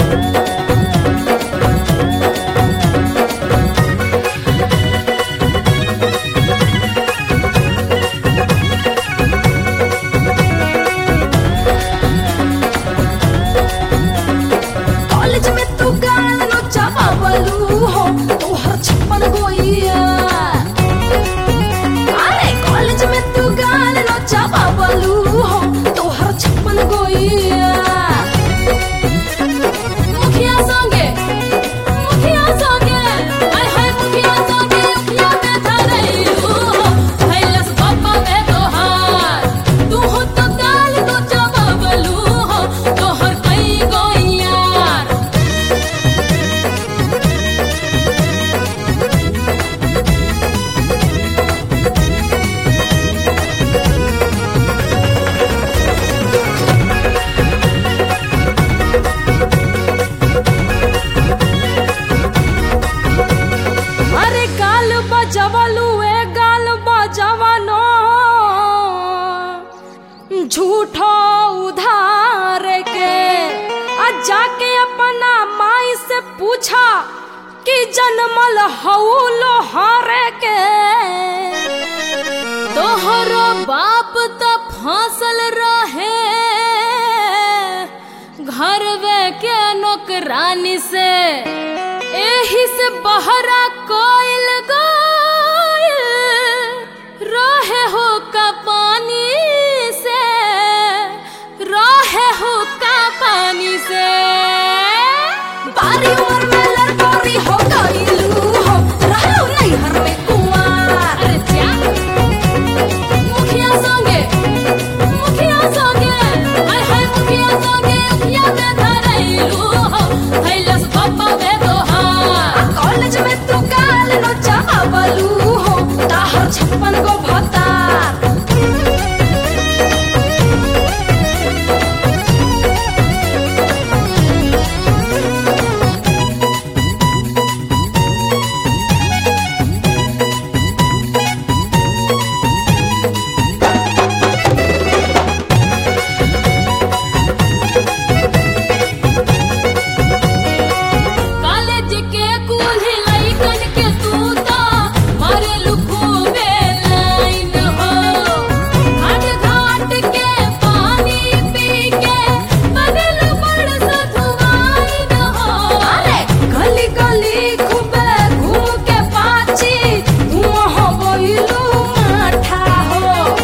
झूठो उधार के जाके अपना माई से पूछा कि जन्मल हऊ लोहारे के। तोहरो बाप त फांसल रहे घरवे के नौकरानी से, एही से बहरा कोइल गोइल रहे हो का पानी से, रहे हो का पानी से। बारी उम्र में लड़कोरी हो गइलू हो, रहू नैहर में कुंवार। अरे जा मुखिया संगे हाय हाय मुखिया संगे उखिया में धरैलू हो, थैलस पप्पा बे तोहार। कॉलेज में तू काल नो चावलू हो, ताहर 56 गो भतार।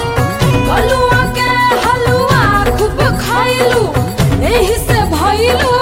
एही से भइलू